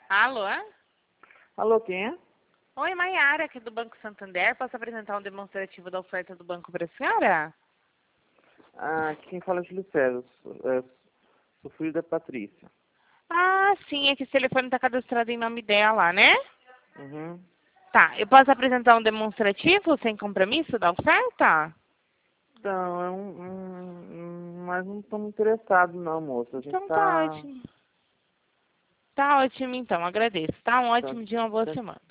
Alô? Alô, quem é? Oi, Maiara, aqui do Banco Santander. Posso apresentar um demonstrativo da oferta do banco para a senhora? Quem fala é Júlio César. Sou filho da Patrícia. Ah, sim, é que esse telefone está cadastrado em nome dela, né? Uhum. Tá, eu posso apresentar um demonstrativo sem compromisso da oferta? Então, mas não estamos interessados não, moça. A gente Então tá tá... ótimo. Tá ótimo então, agradeço. Tá um tá, ótimo dia, uma boa tá semana.